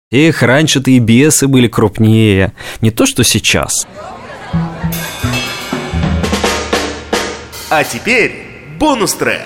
Эх, раньше-то и бесы были крупнее, не то что сейчас. А теперь бонус-трек.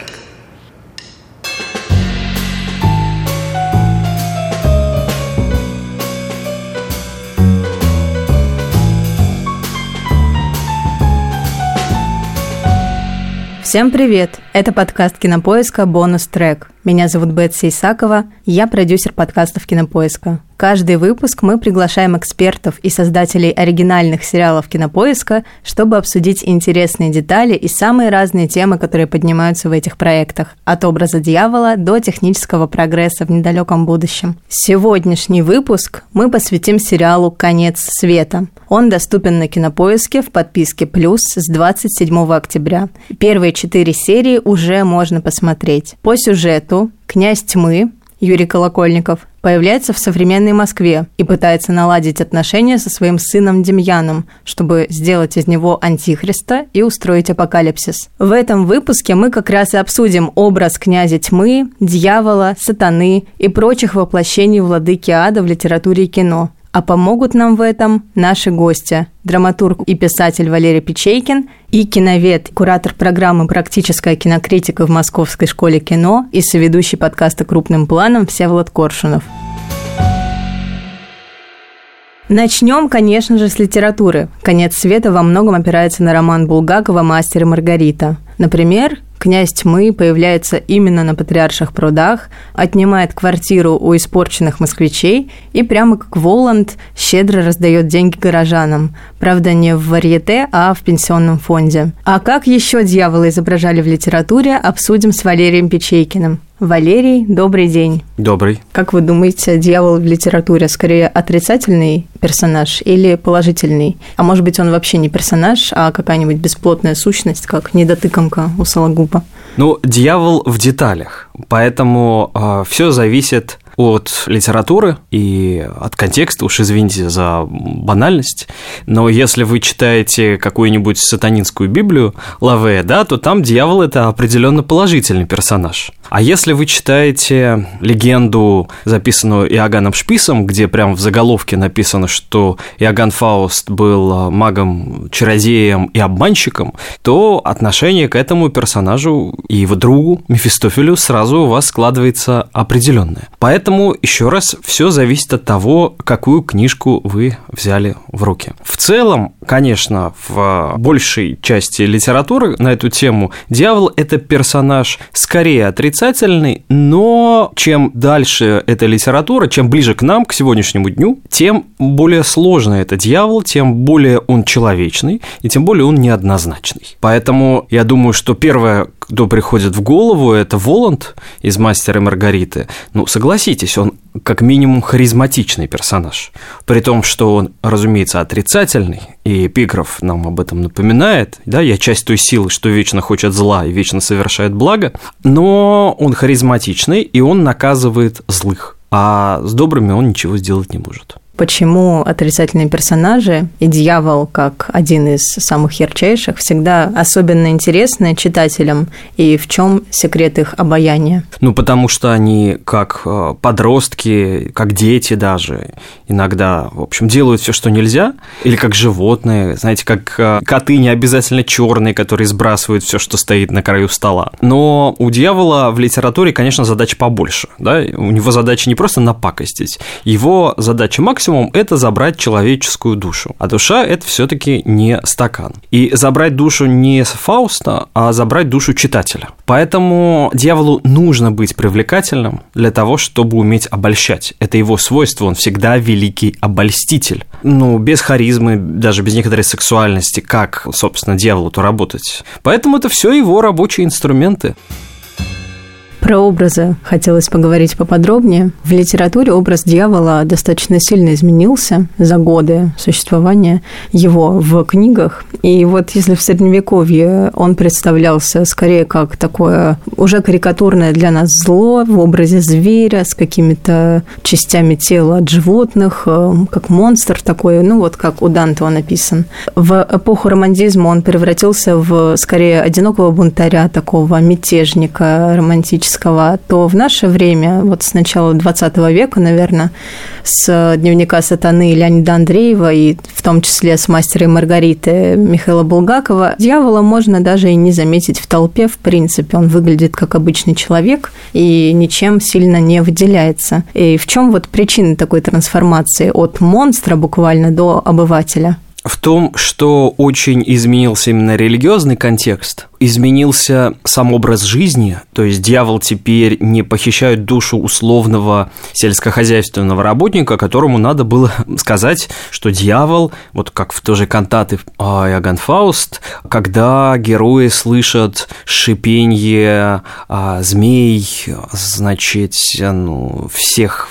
Всем привет! Это подкаст «Кинопоиска. Бонус-трек». Меня зовут Бетси Исакова, я продюсер подкастов «Кинопоиска». Каждый выпуск мы приглашаем экспертов и создателей оригинальных сериалов «Кинопоиска», чтобы обсудить интересные детали и самые разные темы, которые поднимаются в этих проектах, от образа дьявола до технического прогресса в недалеком будущем. Сегодняшний выпуск мы посвятим сериалу «Конец света». Он доступен на «Кинопоиске» в подписке «Плюс» с 27 октября. Первые 4 серии уже можно посмотреть. По сюжету князь тьмы Юрий Колокольников появляется в современной Москве и пытается наладить отношения со своим сыном Демьяном, чтобы сделать из него антихриста и устроить апокалипсис. В этом выпуске мы как раз и обсудим образ князя тьмы, дьявола, сатаны и прочих воплощений владыки ада в литературе и кино. А помогут нам в этом наши гости – драматург и писатель Валерий Печейкин и киновед, куратор программы «Практическая кинокритика» в Московской школе кино и соведущий подкаста «Крупным планом» Всеволод Коршунов. Начнем, конечно же, с литературы. «Конец света» во многом опирается на роман Булгакова «Мастер и Маргарита». Например, князь тьмы появляется именно на Патриарших прудах, отнимает квартиру у испорченных москвичей и прямо как Воланд щедро раздает деньги горожанам. Правда, не в варьете, а в пенсионном фонде. А как еще дьявола изображали в литературе, обсудим с Валерием Печейкиным. Валерий, добрый день. Добрый. Как вы думаете, дьявол в литературе скорее отрицательный персонаж или положительный? А может быть, он вообще не персонаж, а какая-нибудь бесплотная сущность, как недотыкомка у Сологуба? Ну, дьявол в деталях, поэтому все зависит от литературы и от контекста, уж извините за банальность, но если вы читаете какую-нибудь сатанинскую Библию Лаве, да, то там дьявол – это определенно положительный персонаж. А если вы читаете легенду, записанную Иоганном Шписом, где прямо в заголовке написано, что Иоганн Фауст был магом, чародеем и обманщиком, то отношение к этому персонажу и его другу Мефистофелю сразу у вас складывается определенное. Поэтому, еще раз, все зависит от того, какую книжку вы взяли в руки. В целом, конечно, в большей части литературы на эту тему дьявол – это персонаж скорее отрицательный, но чем дальше эта литература, чем ближе к нам, к сегодняшнему дню, тем более сложный это дьявол, тем более он человечный, и тем более он неоднозначный. Поэтому я думаю, что первое, кто приходит в голову, это Воланд из «Мастера и Маргариты». Ну, согласитесь, он как минимум харизматичный персонаж. При том, что он, разумеется, отрицательный, и эпиграф нам об этом напоминает, да, я часть той силы, что вечно хочет зла и вечно совершает благо, но он харизматичный, и он наказывает злых, а с добрыми он ничего сделать не может. Почему отрицательные персонажи и дьявол, как один из самых ярчайших, всегда особенно интересны читателям, и в чем секрет их обаяния? Ну, потому что они, как подростки, как дети даже, иногда, в общем, делают все, что нельзя, или как животные, знаете, как коты не обязательно черные, которые сбрасывают все, что стоит на краю стола. Но у дьявола в литературе, конечно, задача побольше, да? У него задача не просто напакостить, его задача максимум – это забрать человеческую душу. А душа – это все-таки не стакан. И забрать душу не Фауста, а забрать душу читателя. Поэтому дьяволу нужно быть привлекательным для того, чтобы уметь обольщать. Это его свойство, он всегда великий обольститель. Ну, без харизмы, даже без некоторой сексуальности, как, собственно, дьяволу-то работать? Поэтому это все его рабочие инструменты. Про образы хотелось поговорить поподробнее. В литературе образ дьявола достаточно сильно изменился за годы существования его в книгах. И вот если в Средневековье он представлялся скорее как такое уже карикатурное для нас зло в образе зверя с какими-то частями тела от животных, как монстр такой, ну вот как у Данте он описан. В эпоху романтизма он превратился в скорее одинокого бунтаря, такого мятежника романтического, романтического, то в наше время, вот с начала 20 века, наверное, с «Дневника сатаны» Леонида Андреева и в том числе с «Мастера и Маргариты» Михаила Булгакова, дьявола можно даже и не заметить в толпе, в принципе. Он выглядит как обычный человек и ничем сильно не выделяется. И в чем вот причина такой трансформации от монстра буквально до обывателя? В том, что очень изменился именно религиозный контекст, изменился сам образ жизни, то есть дьявол теперь не похищает душу условного сельскохозяйственного работника, которому надо было сказать, что дьявол, вот как в той же кантате Иоганн Фауст, когда герои слышат шипенье змей, значит, всех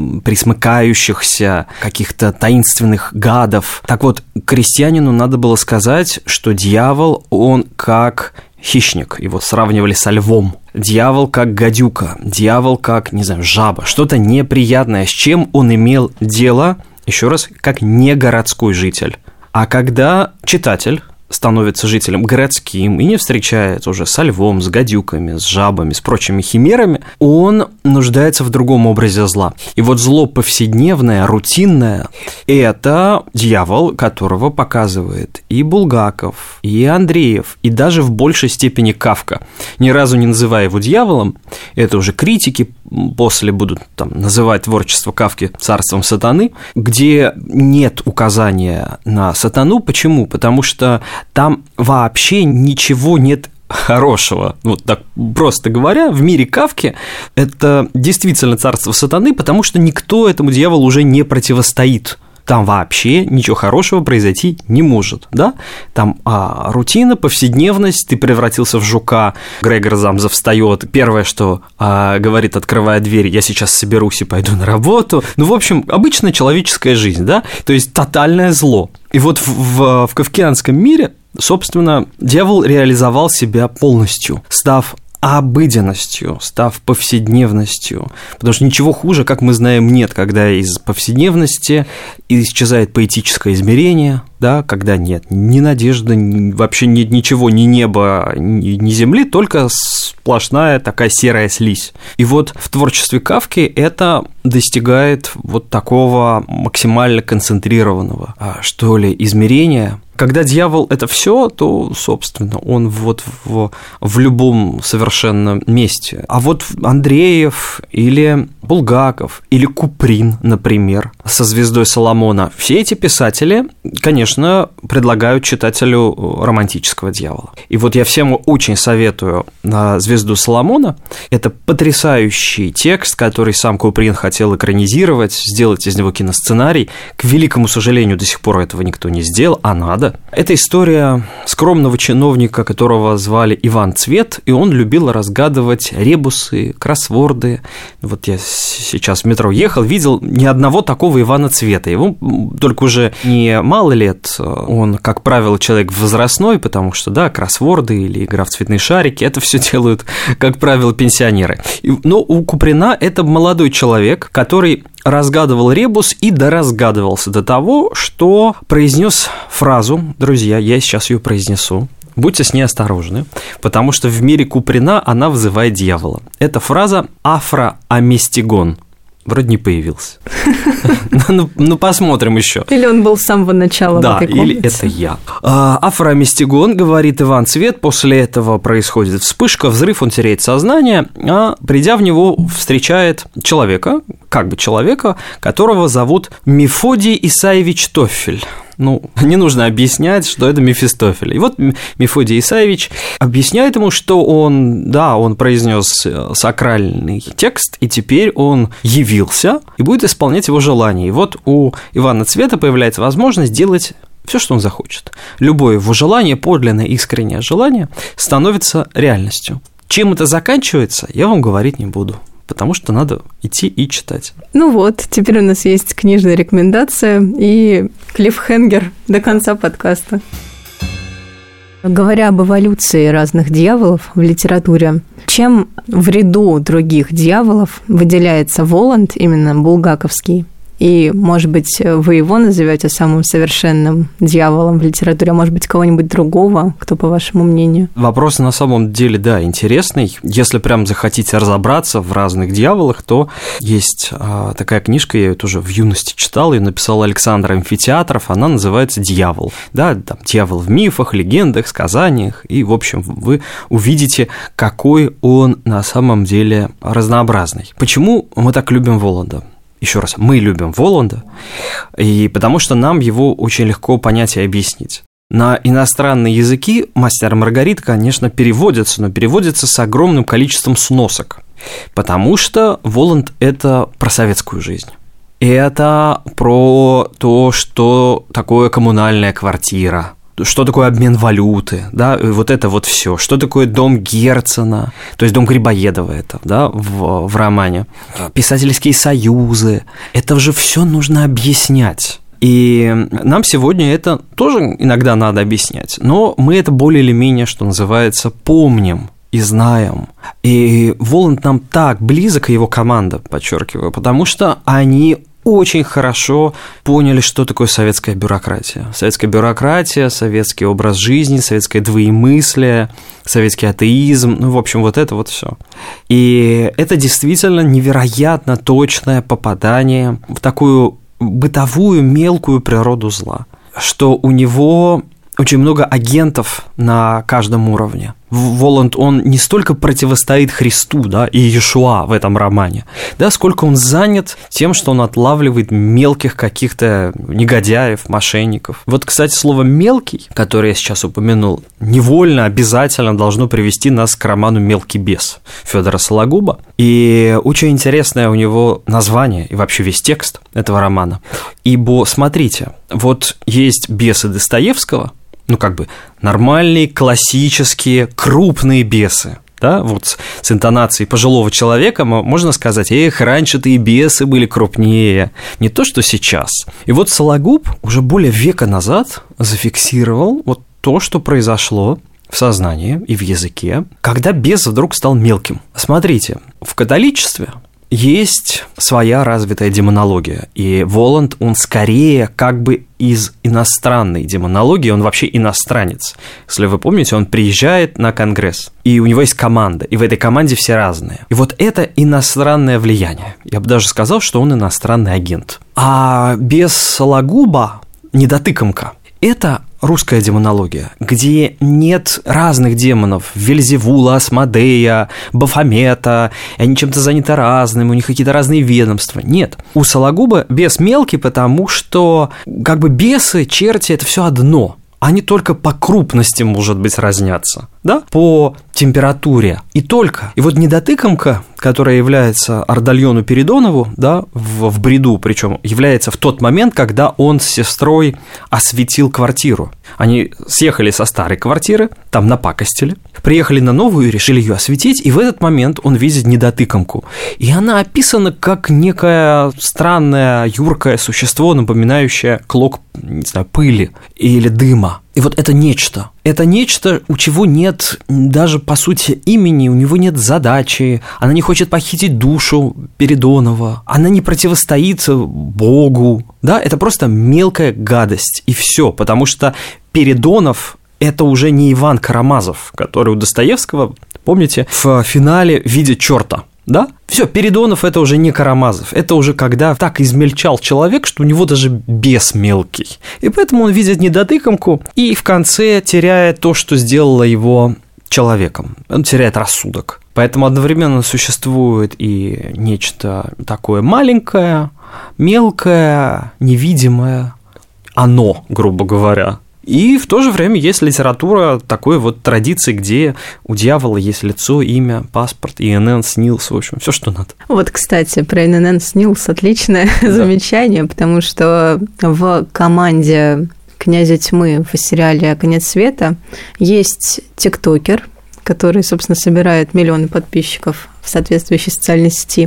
присмыкающихся, каких-то таинственных гадов. Так вот, крестьянину надо было сказать, что дьявол, он как хищник, его сравнивали со львом. Дьявол как гадюка, дьявол как, не знаю, жаба, что-то неприятное, с чем он имел дело, еще раз, как не городской житель. А когда читатель становится жителем городским и не встречается уже со львом, с гадюками, с жабами, с прочими химерами, он нуждается в другом образе зла. И вот зло повседневное, рутинное – это дьявол, которого показывает и Булгаков, и Андреев, и даже в большей степени Кафка. Ни разу не называя его дьяволом, это уже критики после будут называть творчество Кафки царством сатаны, где нет указания на сатану. Почему? Потому что там вообще ничего нет хорошего. Вот так просто говоря, в мире Кафки это действительно царство сатаны, потому что никто этому дьяволу уже не противостоит. Там вообще ничего хорошего произойти не может, да? Там рутина, повседневность, ты превратился в жука, Грегор Замза встает, первое, что говорит, открывая дверь, я сейчас соберусь и пойду на работу. В общем, обычная человеческая жизнь, да? То есть тотальное зло. И вот в кафкианском мире, собственно, дьявол реализовал себя полностью, став обыденностью, став повседневностью. Потому что ничего хуже, как мы знаем, нет, когда из повседневности исчезает поэтическое измерение, да, когда нет ни надежды, вообще нет ничего, ни неба, ни земли, только сплошная такая серая слизь. И вот в творчестве Кафки это достигает вот такого максимально концентрированного, что ли, измерения. Когда дьявол – это все, то, собственно, он вот в любом совершенно месте. А вот Андреев или Булгаков или Куприн, например, со «Звездой Соломона», все эти писатели, конечно, предлагают читателю романтического дьявола. И вот я всем очень советую «Звезду Соломона». Это потрясающий текст, который сам Куприн хотел экранизировать, сделать из него киносценарий. К великому сожалению, до сих пор этого никто не сделал, а надо. Это история скромного чиновника, которого звали Иван Цвет, и он любил разгадывать ребусы, кроссворды. Вот я сейчас в метро ехал, видел ни одного такого Ивана Цвета. Ему только уже не мало лет, он, как правило, человек возрастной, потому что, да, кроссворды или игра в цветные шарики, это все делают, как правило, пенсионеры. Но у Куприна это молодой человек, который разгадывал ребус и доразгадывался до того, что произнес фразу, друзья, я сейчас ее произнесу, будьте с ней осторожны, потому что в мире Куприна она вызывает дьявола. Это фраза «афроаместигон». Вроде не появился. Ну, посмотрим еще. Или он был с самого начала в этой комнате. Да, или это я. Афроаместигон, говорит Иван Цвет, после этого происходит вспышка, взрыв, он теряет сознание, а придя в него, встречает человека, которого зовут Мефодий Исаевич Тофель. Не нужно объяснять, что это Мефистофель. И вот Мефодий Исаевич объясняет ему, что он произнес сакральный текст, и теперь он явился и будет исполнять его желание. И вот у Ивана Цвета появляется возможность делать все, что он захочет. Любое его желание, подлинное, искреннее желание, становится реальностью. Чем это заканчивается, я вам говорить не буду, потому что надо идти и читать. Теперь у нас есть книжная рекомендация и клиффхенгер до конца подкаста. Говоря об эволюции разных дьяволов в литературе, чем в ряду других дьяволов выделяется Воланд, именно булгаковский, И, может быть, вы его назовете самым совершенным дьяволом в литературе, а может быть, кого-нибудь другого, кто, по вашему мнению? Вопрос на самом деле, да, интересный. Если прям захотите разобраться в разных дьяволах, то есть такая книжка, я ее тоже в юности читал, ее написал Александр Амфитеатров, она называется «Дьявол». Да, там дьявол в мифах, легендах, сказаниях, и, в общем, вы увидите, какой он на самом деле разнообразный. Почему мы так любим Воланда? Еще раз, мы любим Воланда, и потому что нам его очень легко понять и объяснить. На иностранные языки «Мастер и Маргарита», конечно, переводятся, но переводятся с огромным количеством сносок, потому что Воланд – это про советскую жизнь. Это про то, что такое коммунальная квартира, что такое обмен валюты, да, и вот это вот все, что такое дом Герцена, то есть дом Грибоедова это, да, в романе, писательские союзы, это же все нужно объяснять. И нам сегодня это тоже иногда надо объяснять, но мы это более или менее, что называется, помним и знаем. И Воланд нам так близок, и его команда, подчеркиваю, потому что они очень хорошо поняли, что такое советская бюрократия. Советская бюрократия, советский образ жизни, советское двоемыслие, советский атеизм, ну, в общем, вот это вот все. И это действительно невероятно точное попадание в такую бытовую мелкую природу зла, что у него очень много агентов на каждом уровне. Воланд, он не столько противостоит Христу, да, и Иешуа в этом романе, да, сколько он занят тем, что он отлавливает мелких каких-то негодяев, мошенников. Вот, кстати, слово «мелкий», которое я сейчас упомянул, невольно, обязательно должно привести нас к роману «Мелкий бес» Федора Сологуба. И очень интересное у него название и вообще весь текст этого романа. Ибо, смотрите, вот есть бесы Достоевского, ну, как бы нормальные, классические, крупные бесы, да, вот с интонацией пожилого человека можно сказать: эх, раньше-то и бесы были крупнее, не то, что сейчас. И вот Сологуб уже более века назад зафиксировал вот то, что произошло в сознании и в языке, когда бес вдруг стал мелким. Смотрите, в католичестве есть своя развитая демонология, и Воланд, он скорее как бы из иностранной демонологии, он вообще иностранец. Если вы помните, он приезжает на конгресс, и у него есть команда, и в этой команде все разные. И вот это иностранное влияние. Я бы даже сказал, что он иностранный агент. А без Сологуба недотыкомка – это русская демонология, где нет разных демонов: Вельзевула, Асмодея, Бафомета, и они чем-то заняты разным, у них какие-то разные ведомства. Нет, у Сологуба бес мелкий, потому что как бы бесы, черти – это все одно. Они только по крупности, может быть, разнятся, да, по температуре, и только. И вот недотыкомка, которая является Ардальону Передонову, да, в бреду, причем является в тот момент, когда он с сестрой осветил квартиру. Они съехали со старой квартиры, там напакостили, приехали на новую и решили ее осветить, и в этот момент он видит недотыкомку. И она описана как некое странное, юркое существо, напоминающее клок, не знаю, пыли или дыма. И вот это нечто, у чего нет даже, по сути, имени, у него нет задачи, она не хочет похитить душу Передонова, она не противостоит Богу, да, это просто мелкая гадость, и все, потому что Передонов – это уже не Иван Карамазов, который у Достоевского, помните, в финале видит черта. Да? Все, Передонов – это уже не Карамазов, это уже когда так измельчал человек, что у него даже бес мелкий. И поэтому он видит недотыкомку и в конце теряет то, что сделало его человеком. Он теряет рассудок. Поэтому одновременно существует и нечто такое маленькое, мелкое, невидимое, оно, грубо говоря. И в то же время есть литература такой вот традиции, где у дьявола есть лицо, имя, паспорт, ИНН, СНИЛС, в общем, все, что надо. Вот, кстати, про ИНН, СНИЛС отличное замечание, потому что в команде «Князя тьмы» в сериале «Конец света» есть тиктокер, который, собственно, собирает миллионы подписчиков в соответствующей социальной сети,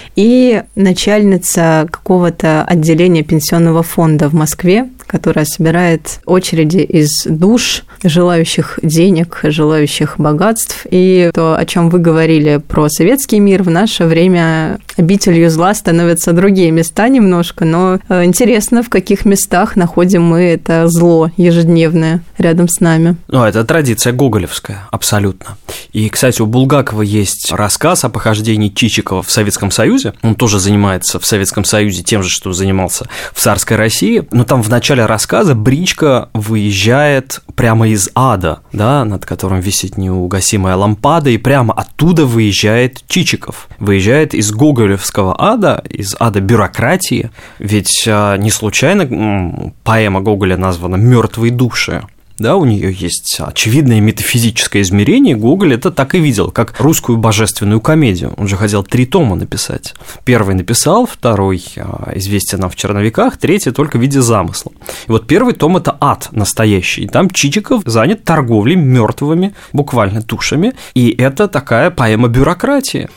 и начальница какого-то отделения пенсионного фонда в Москве, которая собирает очереди из душ, желающих денег, желающих богатств. И то, о чем вы говорили про советский мир, в наше время обителью зла становятся другие места немножко, но интересно, в каких местах находим мы это зло ежедневное рядом с нами. Ну, это традиция гоголевская, абсолютно. И, кстати, у Булгакова есть рассказ о похождении Чичикова в Советском Союзе. Он тоже занимается в Советском Союзе тем же, что занимался в царской России. Но там в начале рассказа бричка выезжает прямо из ада, да, над которым висит неугасимая лампада, и прямо оттуда выезжает Чичиков. Выезжает из гоголевского ада, из ада бюрократии. Ведь не случайно поэма Гоголя названа «Мертвые души». Да, у нее есть очевидное метафизическое измерение. Гоголь это так и видел, как русскую божественную комедию. Он же хотел 3 тома написать. Первый написал, второй известен нам в черновиках, третий только в виде замысла. И вот первый том – это ад настоящий. Там Чичиков занят торговлей мертвыми, буквально душами. И это такая поэма бюрократии.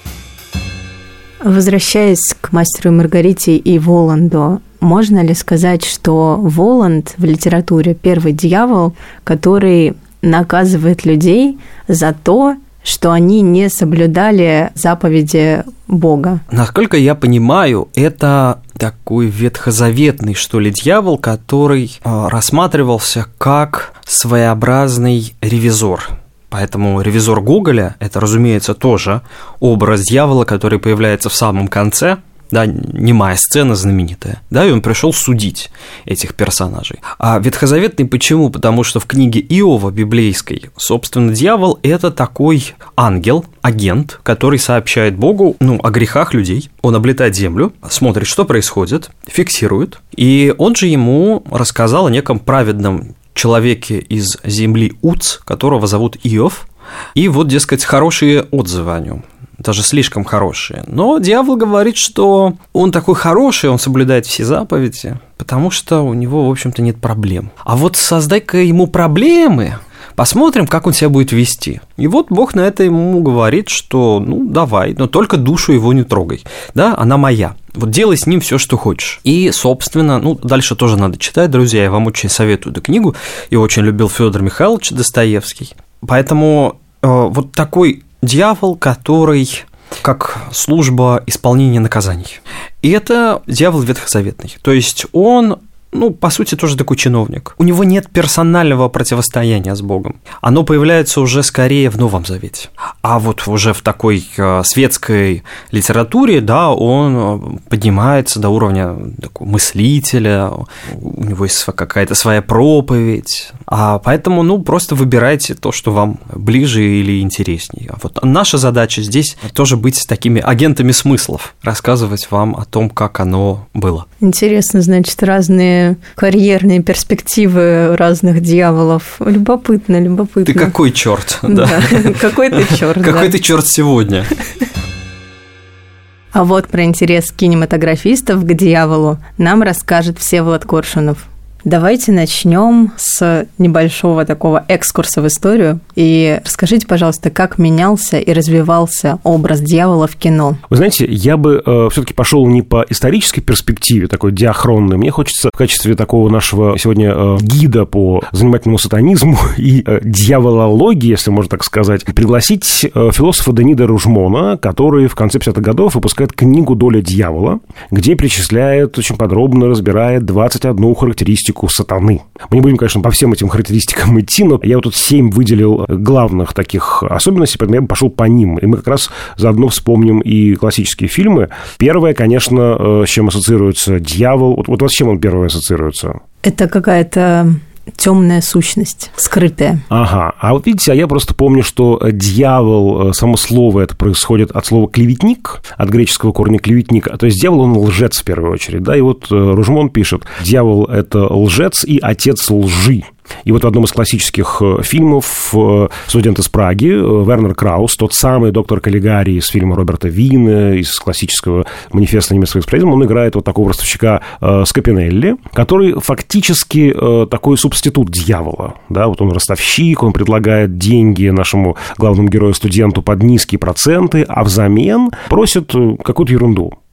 Возвращаясь к «Мастеру и Маргарите» и Воланду, можно ли сказать, что Воланд в литературе первый дьявол, который наказывает людей за то, что они не соблюдали заповеди Бога? Насколько я понимаю, это такой ветхозаветный, что ли, дьявол, который рассматривался как своеобразный ревизор. Поэтому ревизор Гоголя – это, разумеется, тоже образ дьявола, который появляется в самом конце, да, немая сцена знаменитая, да, и он пришел судить этих персонажей. А ветхозаветный почему? Потому что в книге Иова библейской, собственно, дьявол – это такой ангел, агент, который сообщает Богу, о грехах людей. Он облетает землю, смотрит, что происходит, фиксирует, и он же ему рассказал о неком праведном человеке из земли Уц, которого зовут Иов, и вот, дескать, хорошие отзывы о нем, даже слишком хорошие. Но дьявол говорит, что он такой хороший, он соблюдает все заповеди, потому что у него, в общем-то, нет проблем. А вот создай-ка ему проблемы, посмотрим, как он себя будет вести. И вот Бог на это ему говорит, что давай, но только душу его не трогай, да, она моя. Вот делай с ним все, что хочешь. И, собственно, дальше тоже надо читать, друзья, я вам очень советую эту книгу. Я очень любил Федор Михайлович Достоевский. Поэтому вот такой дьявол, который как служба исполнения наказаний. И это дьявол ветхозаветный. То есть он, по сути, тоже такой чиновник. У него нет персонального противостояния с Богом. Оно появляется уже скорее в Новом Завете. А вот уже в такой светской литературе, да, он поднимается до уровня такого мыслителя, у него есть какая-то своя проповедь. Поэтому, просто выбирайте то, что вам ближе или интереснее. А вот наша задача здесь тоже быть такими агентами смыслов, рассказывать вам о том, как оно было. Интересно, значит, разные карьерные перспективы разных дьяволов. Любопытно. Ты какой черт? Да, какой ты черт. Какой ты черт сегодня? А вот про интерес кинематографистов к дьяволу нам расскажет Всеволод Коршунов. Давайте начнем с небольшого такого экскурса в историю. И расскажите, пожалуйста, как менялся и развивался образ дьявола в кино? Вы знаете, я бы все-таки пошел не по исторической перспективе, такой диахронной. Мне хочется в качестве такого нашего сегодня гида по занимательному сатанизму и дьяволологии, если можно так сказать, пригласить философа Денида Ружмона, который в конце 50-х годов выпускает книгу «Доля дьявола», где перечисляет, очень подробно разбирает 21 характеристику сатаны. Мы не будем, конечно, по всем этим характеристикам идти, но я вот тут 7 выделил главных таких особенностей, поэтому я бы пошел по ним. И мы как раз заодно вспомним и классические фильмы. Первое, конечно, с чем ассоциируется дьявол. Вот с чем он первое ассоциируется? Это какая-то темная сущность, скрытая. Ага. А вот видите, я просто помню, что дьявол, само слово это происходит от слова клеветник, от греческого корня клеветник. То есть дьявол, он лжец в первую очередь. Да? И вот Ружмон пишет: дьявол – это лжец и отец лжи. И вот в одном из классических фильмов «Студент из Праги» Вернер Краус, тот самый доктор Каллигари из фильма Роберта Вина, из классического манифеста немецкого экспрессионизма, он играет вот такого ростовщика Скапинелли, который фактически такой субститут дьявола. Да? Вот он ростовщик, он предлагает деньги нашему главному герою-студенту под низкие проценты, а взамен просит какую-то ерунду.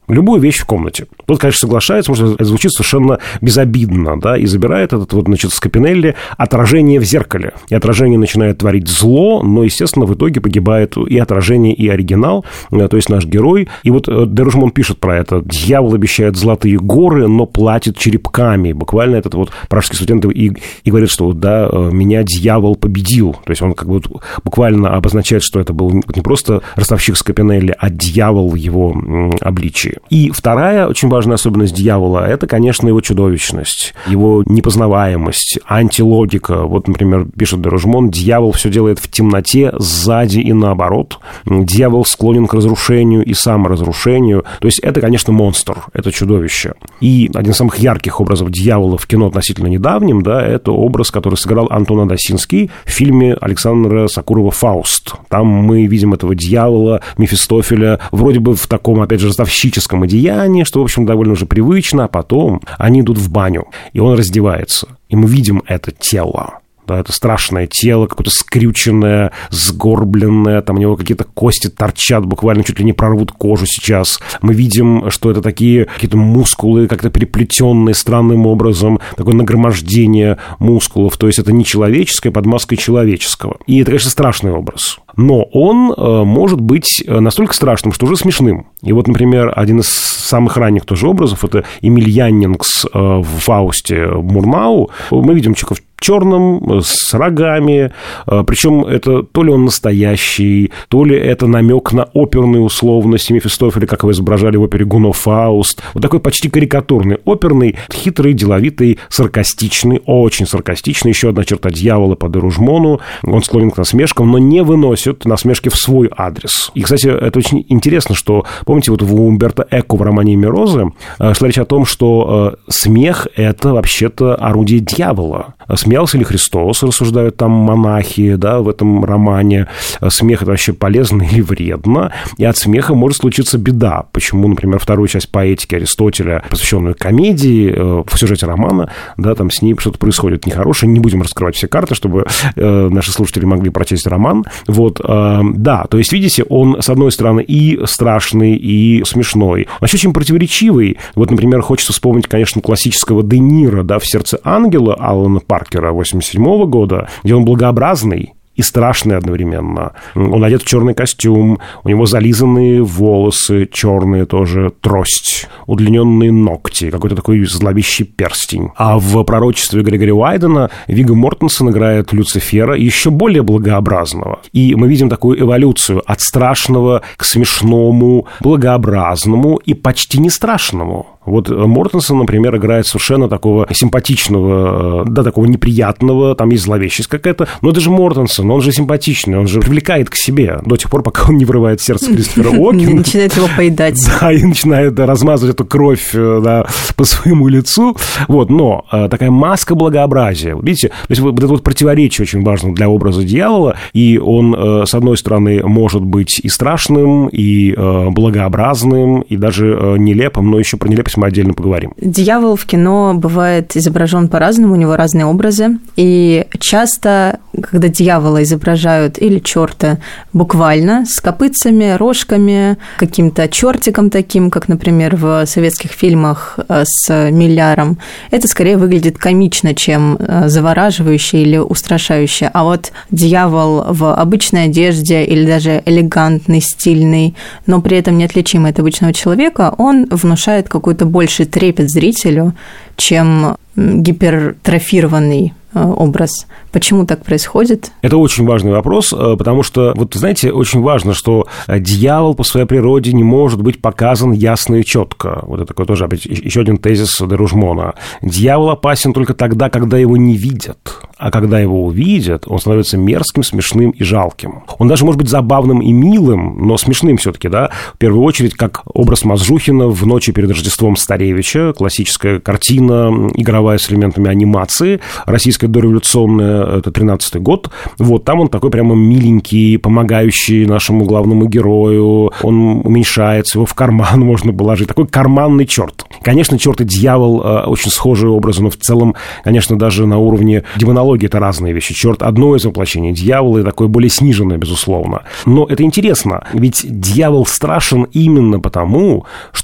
Любую вещь в комнате. Тот, конечно, соглашается, потому что это звучит совершенно безобидно, да, и забирает этот вот, значит, Скапинелли отражение в зеркале. И отражение начинает творить зло, но, естественно, в итоге погибает и отражение, и оригинал, то есть наш герой. И вот де Ружмон пишет про это. «Дьявол обещает золотые горы, но платит черепками». Буквально этот вот пражский студент и говорит, что да, меня дьявол победил. То есть он как бы буквально обозначает, что это был не просто ростовщик Скапинелли, а дьявол в его обличии. И вторая очень важная особенность дьявола – это, конечно, его чудовищность, его непознаваемость, антилогика. Вот, например, пишет де Ружмон, дьявол все делает в темноте, сзади и наоборот. Дьявол склонен к разрушению и саморазрушению. То есть это, конечно, монстр, это чудовище. И один из самых ярких образов дьявола в кино относительно недавнем, да, это образ, который сыграл Антон Адасинский в фильме Александра Сокурова «Фауст». Там мы видим этого дьявола, Мефистофеля, вроде бы в таком, опять же, ростовщическом одеянии, что, в общем, довольно уже привычно, а потом они идут в баню, и он раздевается, и мы видим это тело. Да, это страшное тело, какое-то скрюченное, сгорбленное, там у него какие-то кости торчат, буквально чуть ли не прорвут кожу сейчас. Мы видим, что это такие какие-то мускулы, как-то переплетенные странным образом, такое нагромождение мускулов, то есть это не человеческое под маской человеческого. И это, конечно, страшный образ. Но он может быть настолько страшным, что уже смешным. И вот, например, один из самых ранних тоже образов, это Эмиль Яннингс в «Фаусте» Мурнау. Мы видим человека в черном, с рогами, причем это то ли он настоящий, то ли это намек на оперные условности Мефистофеля, как его изображали в опере Гуно «Фауст». Вот такой почти карикатурный, оперный, хитрый, деловитый, саркастичный, очень саркастичный. Еще одна черта дьявола по де Ружмону. Он склонен к насмешкам, но не выносит насмешки в свой адрес. И, кстати, это очень интересно, что, помните, вот у Умберто Эко в романе «Мирозы» шла речь о том, что смех – это вообще-то орудие дьявола. Смеялся ли Христос, рассуждают там монахи, да, в этом романе. Смех – это вообще полезно или вредно? И от смеха может случиться беда. Почему, например, вторую часть поэтики Аристотеля, посвященную комедии, в сюжете романа, да, там с ней что-то происходит нехорошее. Не будем раскрывать все карты, чтобы наши слушатели могли прочесть роман. Вот, да, то есть, видите, он, с одной стороны, и страшный, и смешной. Он еще очень противоречивый. Вот, например, хочется вспомнить, конечно, классического Де Ниро, да, в «Сердце ангела» Алана Паркера 1987 года, где он благообразный и страшный одновременно. Он одет в черный костюм, у него зализанные волосы, черные тоже, трость, удлиненные ногти, какой-то такой зловещий перстень. А в «Пророчестве» Грегори Уайдена Вигго Мортенсен играет Люцифера, еще более благообразного. И мы видим такую эволюцию от страшного к смешному, благообразному и почти не страшному. Вот Мортенсен, например, играет совершенно такого симпатичного, да, такого неприятного, там есть зловещесть какая-то, но это же Мортенсен, он же симпатичный, он же привлекает к себе до тех пор, пока он не вырывает сердце Кристофера Уокена. Начинает его поедать. Да, и начинает размазывать эту кровь по своему лицу. Вот, но такая маска благообразия, видите, то есть вот это вот противоречие очень важно для образа дьявола, и он, с одной стороны, может быть и страшным, и благообразным, и даже нелепым, но еще про нелепость мы отдельно поговорим. Дьявол в кино бывает изображен по-разному, у него разные образы, и часто, когда дьявола изображают или черта буквально с копытцами, рожками, каким-то чертиком таким, как, например, в советских фильмах с Милляром, это скорее выглядит комично, чем завораживающе или устрашающе. А вот дьявол в обычной одежде или даже элегантный, стильный, но при этом неотличимый от обычного человека, он внушает какой-то больший трепет зрителю, чем гипертрофированный образ. Почему так происходит? Это очень важный вопрос, потому что, вот знаете, очень важно, что дьявол по своей природе не может быть показан ясно и четко. Вот это такой тоже, опять, еще один тезис де Ружмона. Дьявол опасен только тогда, когда его не видят. А когда его увидят, он становится мерзким, смешным и жалким. Он даже может быть забавным и милым, но смешным все-таки, да, в первую очередь, как образ Мазжухина в «Ночи перед Рождеством Старевича», классическая картина, игровая с элементами анимации, российская дореволюционная, это 13-й год. Вот, там он такой прямо миленький, помогающий нашему главному герою, он уменьшается, его в карман можно положить, такой карманный черт. Конечно, черт и дьявол очень схожие образы, но в целом, конечно, даже на уровне демонологии это разные вещи. Черт одно из воплощений дьявола, и такое более сниженное, безусловно. Но это интересно, ведь дьявол страшен именно потому, что он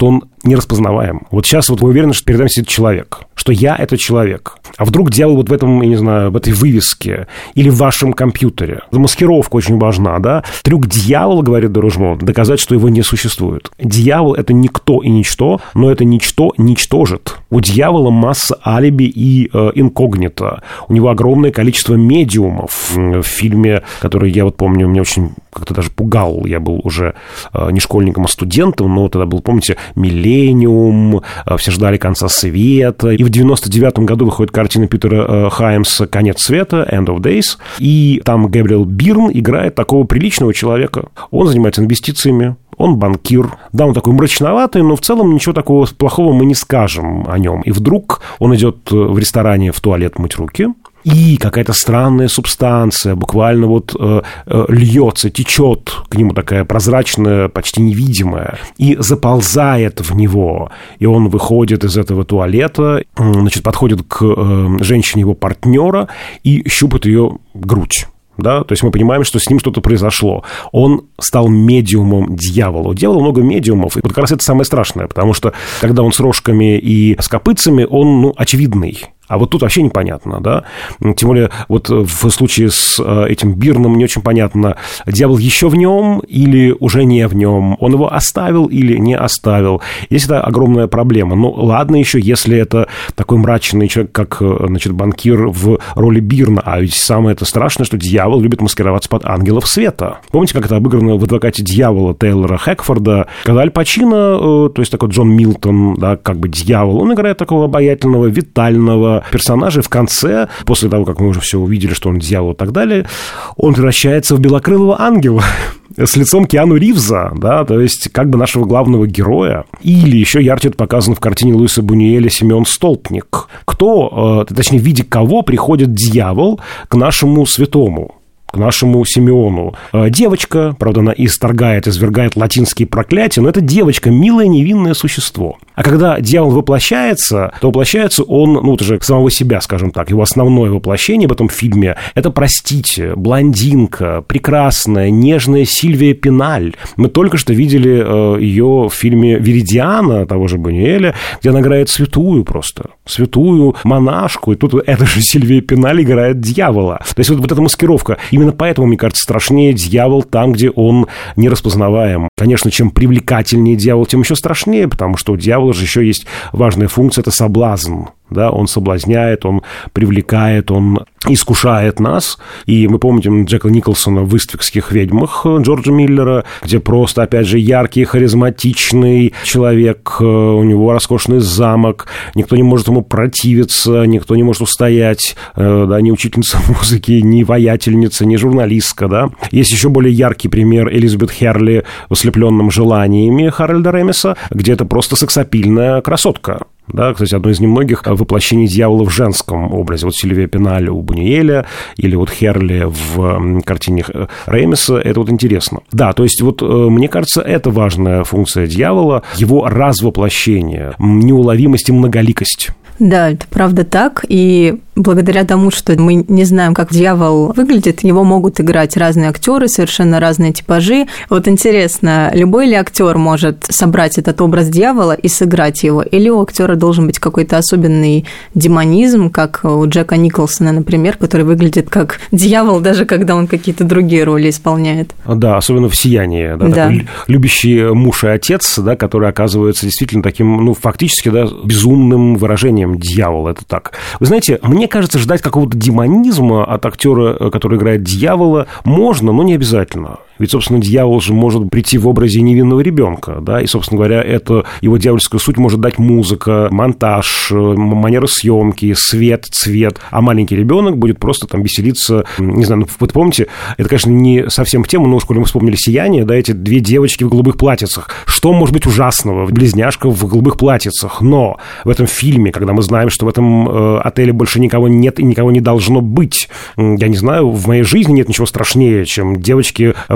не распознаваем. Вот сейчас вот мы уверены, что перед нами сидит человек, что я – это человек. А вдруг дьявол вот в этом, я не знаю, в этой вывеске или в вашем компьютере. Маскировка очень важна, да? Трюк дьявола, говорит Дорожмон, доказать, что его не существует. Дьявол – это никто и ничто, но это ничто ничтожит. У дьявола масса алиби и инкогнито. У него огромное количество медиумов. В фильме, который я вот помню, меня очень как-то даже пугал. Я был уже не школьником, а студентом, но тогда был, помните, «Миллениум», все ждали конца света. И в 99-м году выходит картина Питера Хаймса «Конец света», «End of Days». И там Гэбриэл Бирн играет такого приличного человека. Он занимается инвестициями. Он банкир. Да, он такой мрачноватый, но в целом ничего такого плохого мы не скажем о нем. И вдруг он идет в ресторане в туалет мыть руки, и какая-то странная субстанция буквально вот льется, течет к нему такая прозрачная, почти невидимая, и заползает в него. И он выходит из этого туалета, значит, подходит к женщине его партнера и щупает ее грудь. Да, то есть мы понимаем, что с ним что-то произошло. Он стал медиумом дьявола. У дьявола много медиумов, и вот как раз это самое страшное, потому что когда он с рожками и с копытцами, он, очевидный. А вот тут вообще непонятно, да? Тем более, вот в случае с этим Бирном не очень понятно, дьявол еще в нем или уже не в нем, он его оставил или не оставил. Здесь это огромная проблема. Ну, ладно еще, если это такой мрачный человек, как, значит, банкир в роли Бирна, а ведь самое это страшное, что дьявол любит маскироваться под ангелов света. Помните, как это обыграно в «Адвокате дьявола» Тейлора Хэкфорда, когда Аль Пачино, то есть такой Джон Милтон, да, как бы дьявол, он играет такого обаятельного, витального персонажа, в конце, после того, как мы уже все увидели, что он дьявол и так далее, он превращается в белокрылого ангела с лицом Киану Ривза, да, то есть как бы нашего главного героя. Или еще ярче это показано в картине Луиса Бунюэля «Симеон Столпник». Точнее, в виде кого приходит дьявол к нашему святому, к нашему Симеону. Девочка, правда, она извергает латинские проклятия, но это девочка, милое невинное существо. А когда дьявол воплощается, то воплощается он, уже самого себя, скажем так. Его основное воплощение в этом фильме – это, простите, блондинка, прекрасная, нежная Сильвия Пиналь. Мы только что видели ее в фильме «Виридиана» того же Бунюэля, где она играет святую монашку, и тут эта же Сильвия Пиналь играет дьявола. То есть вот эта маскировка. Именно поэтому, мне кажется, страшнее дьявол там, где он нераспознаваем. Конечно, чем привлекательнее дьявол, тем еще страшнее, потому что у дьявола же еще есть важная функция – это соблазн. Да, он соблазняет, он привлекает, он искушает нас. И мы помним Джека Николсона в «Иствикских ведьмах» Джорджа Миллера, где просто, опять же, яркий, харизматичный человек, у него роскошный замок, никто не может ему противиться, никто не может устоять, да, ни учительница музыки, ни воятельница, ни журналистка, да. Есть еще более яркий пример Элизабет Херли в «Ослепленном желаниями» Харальда Ремеса, где это просто сексапильная красотка. Да, кстати, одно из немногих воплощений дьявола в женском образе. Вот Сильвия Пиналь у Бунюэля или вот Херли в картине Ремеса. Это вот интересно. Да, то есть вот мне кажется, это важная функция дьявола, его развоплощение, неуловимость и многоликость. Да, это правда так, и благодаря тому, что мы не знаем, как дьявол выглядит, его могут играть разные актеры, совершенно разные типажи. Вот интересно, любой ли актер может собрать этот образ дьявола и сыграть его, или у актера должен быть какой-то особенный демонизм, как у Джека Николсона, например, который выглядит как дьявол, даже когда он какие-то другие роли исполняет. Да, особенно в «Сиянии», да, такой любящий муж и отец, да, который оказывается действительно таким, фактически, да, безумным выражением дьявола, это так. Вы знаете, мне кажется, ждать какого-то демонизма от актера, который играет дьявола, можно, но не обязательно. Ведь, собственно, дьявол же может прийти в образе невинного ребенка, да, и, собственно говоря, это его дьявольскую суть может дать музыка, монтаж, манера съемки, свет, цвет, а маленький ребенок будет просто там веселиться, не знаю, вы помните, это, конечно, не совсем в тему, но коли мы вспомнили «Сияние», да, эти две девочки в голубых платьицах, что может быть ужасного? Близняшка в голубых платьицах, но в этом фильме, когда мы знаем, что в этом отеле больше никого нет и никого не должно быть, я не знаю, в моей жизни нет ничего страшнее, чем девочки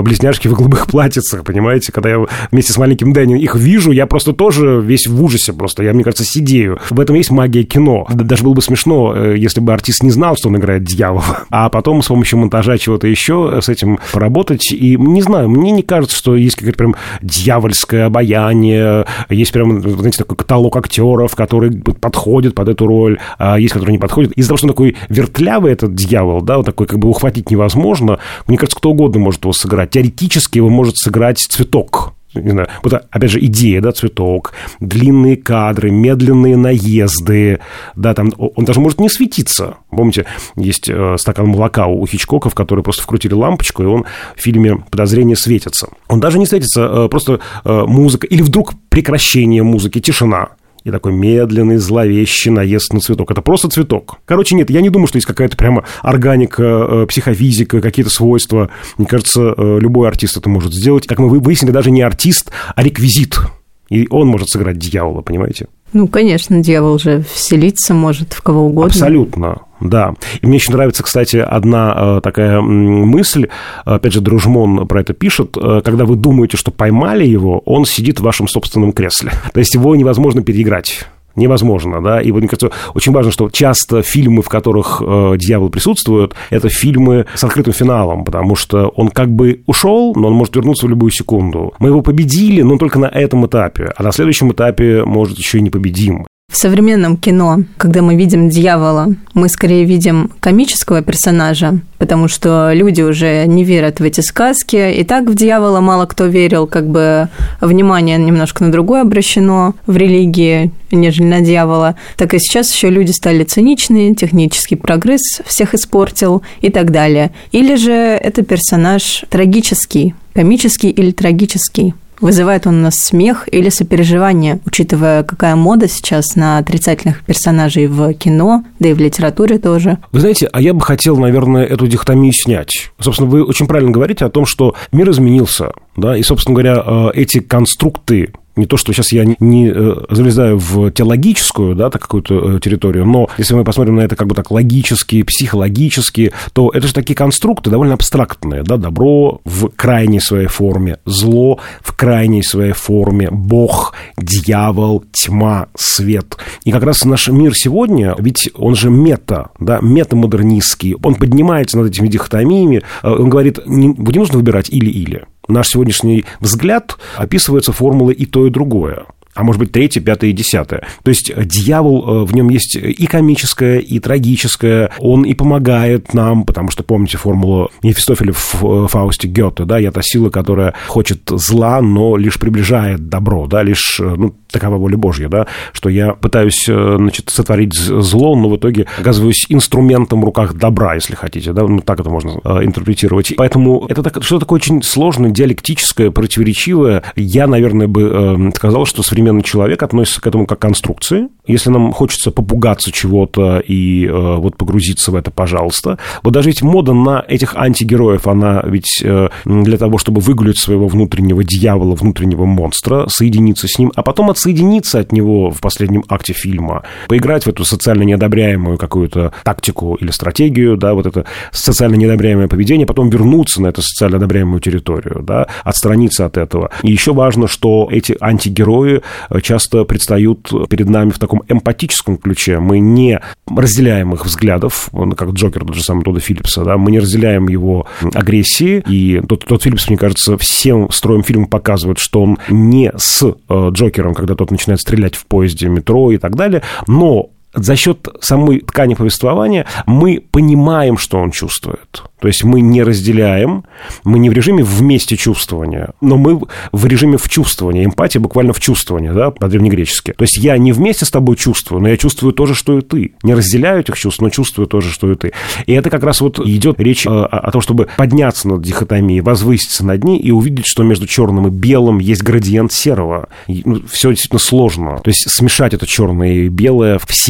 близняшки в голубых платьицах, понимаете? Когда я вместе с маленьким Дэнни их вижу, я просто тоже весь в ужасе просто. Я, мне кажется, сидею. В этом есть магия кино. Даже было бы смешно, если бы артист не знал, что он играет дьявола, а потом с помощью монтажа чего-то еще с этим поработать. И не знаю, мне не кажется, что есть какое-то прям дьявольское обаяние, есть прям, знаете, такой каталог актеров, которые подходят под эту роль, а есть, которые не подходят. Из-за того, что он такой вертлявый, этот дьявол, да, вот такой, как бы ухватить невозможно, мне кажется, кто угодно может его сыграть. Теоретически его может сыграть Цветок. Не знаю, вот, опять же, идея, да, Цветок, длинные кадры, медленные наезды, да, там, он даже может не светиться. Помните, есть стакан молока у Хичкока, в который просто вкрутили лампочку, и он в фильме «Подозрение» светится. Он даже не светится, просто музыка, или вдруг прекращение музыки, тишина. И такой медленный, зловещий наезд на цветок. Это просто цветок. Короче, нет, я не думаю, что есть какая-то прямо органика, психофизика, какие-то свойства. Мне кажется, любой артист это может сделать. Как мы выяснили, даже не артист, а реквизит. И он может сыграть дьявола, понимаете? Ну, конечно, дьявол же вселиться может в кого угодно. Абсолютно, да. И мне очень нравится, кстати, одна такая мысль, опять же, Дружмон про это пишет, когда вы думаете, что поймали его, он сидит в вашем собственном кресле. То есть его невозможно переиграть. Невозможно, да, и вот, мне кажется, очень важно, что часто фильмы, в которых дьявол присутствует, это фильмы с открытым финалом, потому что он как бы ушел, но он может вернуться в любую секунду. Мы его победили, но только на этом этапе, а на следующем этапе, может, еще и не победим. В современном кино, когда мы видим дьявола, мы скорее видим комического персонажа, потому что люди уже не верят в эти сказки. И так в дьявола мало кто верил, как бы внимание немножко на другое обращено в религии, нежели на дьявола. Так и сейчас еще люди стали циничные, технический прогресс всех испортил и так далее. Или же это персонаж трагический, комический или трагический. Вызывает он у нас смех или сопереживание, учитывая, какая мода сейчас на отрицательных персонажей в кино, да и в литературе тоже. Вы знаете, а я бы хотел, наверное, эту дихотомию снять. Собственно, вы очень правильно говорите о том, что мир изменился, да, и, собственно говоря, эти конструкты, не то, что сейчас я не залезаю в теологическую, да, так, какую-то территорию, но если мы посмотрим на это как бы так логически, психологически, то это же такие конструкты довольно абстрактные, да, добро в крайней своей форме, зло в крайней своей форме, Бог, дьявол, тьма, свет. И как раз наш мир сегодня, ведь он же мета, да, метамодернистский, он поднимается над этими дихотомиями, он говорит, не нужно выбирать или-или. Наш сегодняшний взгляд описывается формулой и то, и другое. А может быть, 3, 5 и 10. То есть дьявол, в нем есть и комическое, и трагическое. Он и помогает нам, потому что, помните формулу Мефистофеля в Фаусте Гёте, да, я та сила, которая хочет зла, но лишь приближает добро, да, лишь, ну, такова воля Божья, да, что я пытаюсь, значит, сотворить зло, но в итоге оказываюсь инструментом в руках добра, если хотите, да, ну, так это можно интерпретировать. Поэтому это что-то такое очень сложное, диалектическое, противоречивое. Я, наверное, бы сказал, что современный человек относится к этому как к конструкции. Если нам хочется попугаться чего-то и вот погрузиться в это, пожалуйста. Вот даже ведь мода на этих антигероев, она ведь для того, чтобы выгулять своего внутреннего дьявола, внутреннего монстра, соединиться с ним, а потом отсоединиться от него в последнем акте фильма, поиграть в эту социально неодобряемую какую-то тактику или стратегию, да, вот это социально неодобряемое поведение, потом вернуться на эту социально одобряемую территорию, да, отстраниться от этого. И еще важно, что эти антигерои часто предстают перед нами в таком эмпатическом ключе. Мы не разделяем их взглядов, как Джокер, тот же самый Тодда Филлипса, да, мы не разделяем его агрессии, и тот Филлипс, мне кажется, всем строем фильма показывает, что он не с Джокером, когда тот начинает стрелять в поезде, метро и так далее, но за счет самой ткани повествования мы понимаем, что он чувствует. То есть мы не разделяем, мы не в режиме вместе чувствования, но мы в режиме вчувствования. Эмпатия буквально вчувствование, да, по-древнегречески. То есть я не вместе с тобой чувствую, но я чувствую то же, что и ты. Не разделяю этих чувств, но чувствую то же, что и ты. И это как раз вот идет речь о том, чтобы подняться над дихотомией, возвыситься над ней и увидеть, что между черным и белым есть градиент серого. Все действительно сложно. То есть смешать это черное и белое в серое.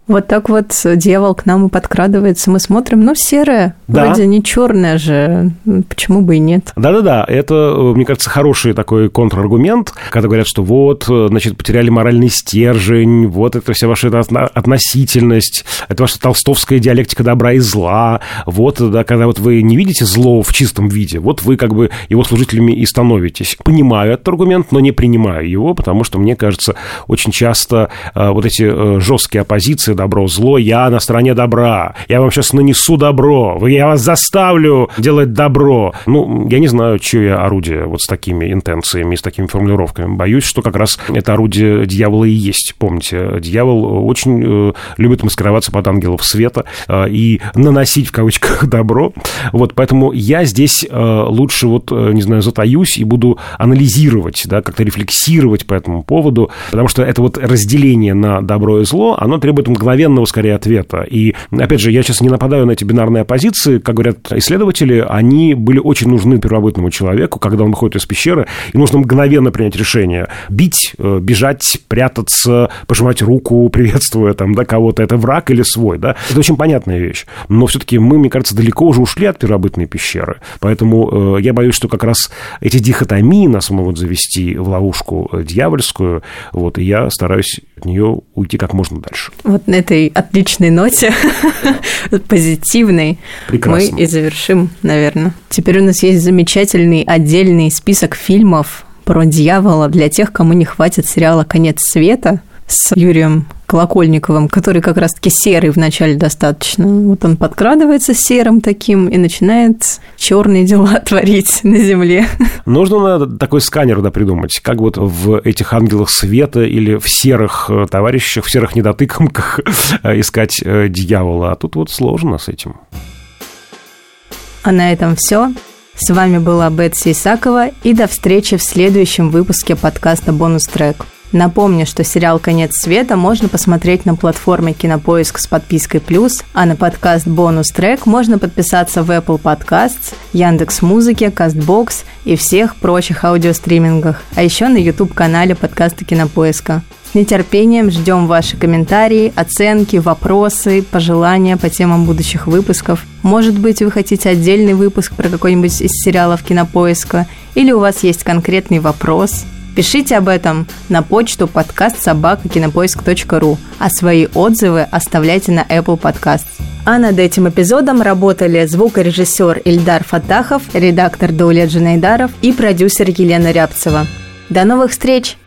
Вот так вот дьявол к нам и подкрадывается. Мы смотрим, серое, да. Вроде не черное же, почему бы и нет? Да-да-да, это, мне кажется, хороший такой контраргумент, когда говорят, что потеряли моральный стержень, это вся ваша относительность, это ваша толстовская диалектика добра и зла, когда вы не видите зло в чистом виде, вы как бы его служителями и становитесь. Понимаю этот аргумент, но не принимаю его, потому что, мне кажется, очень часто эти жесткие оппозиции добро-зло, я на стороне добра, я вам сейчас нанесу добро, я вас заставлю делать добро. Я не знаю, чье орудие с такими интенциями, с такими формулировками. Боюсь, что как раз это орудие дьявола и есть. Помните, дьявол очень любит маскироваться под ангелов света и наносить, в кавычках, добро. Поэтому я здесь лучше, затаюсь и буду анализировать, как-то рефлексировать по этому поводу, потому что это разделение на добро и зло, оно требует мгновенного, скорее, ответа. И, опять же, я сейчас не нападаю на эти бинарные оппозиции. Как говорят исследователи, они были очень нужны первобытному человеку, когда он выходит из пещеры, и нужно мгновенно принять решение. Бить, бежать, прятаться, пожимать руку, приветствуя кого-то. Это враг или свой, да? Это очень понятная вещь. Но все-таки мы, мне кажется, далеко уже ушли от первобытной пещеры. Поэтому я боюсь, что как раз эти дихотомии нас могут завести в ловушку дьявольскую, и я стараюсь от нее уйти как можно дальше. На этой отличной ноте, позитивной, прекрасно. Мы и завершим, наверное. Теперь у нас есть замечательный отдельный список фильмов про дьявола для тех, кому не хватит сериала «Конец света» с Юрием Колокольниковым, который как раз-таки серый вначале достаточно. Он подкрадывается серым таким и начинает черные дела творить на земле. Нужно такой сканер придумать, как в этих ангелах света или в серых товарищах, в серых недотыкомках искать дьявола. А тут сложно с этим. А на этом все. С вами была Бетси Исакова, и до встречи в следующем выпуске подкаста «Бонус-трек». Напомню, что сериал «Конец света» можно посмотреть на платформе «Кинопоиск» с подпиской «Плюс», а на подкаст «Бонус-трек» можно подписаться в Apple Podcasts, Яндекс.Музыке, Castbox и всех прочих аудиостримингах, а еще на YouTube-канале подкаста «Кинопоиска». С нетерпением ждем ваши комментарии, оценки, вопросы, пожелания по темам будущих выпусков. Может быть, вы хотите отдельный выпуск про какой-нибудь из сериалов «Кинопоиска», или у вас есть конкретный вопрос. Пишите об этом на почту podcast@kinopoisk.ru, а свои отзывы оставляйте на Apple Podcasts. А над этим эпизодом работали звукорежиссер Ильдар Фатахов, редактор Даулет Джанайдаров и продюсер Елена Рябцева. До новых встреч!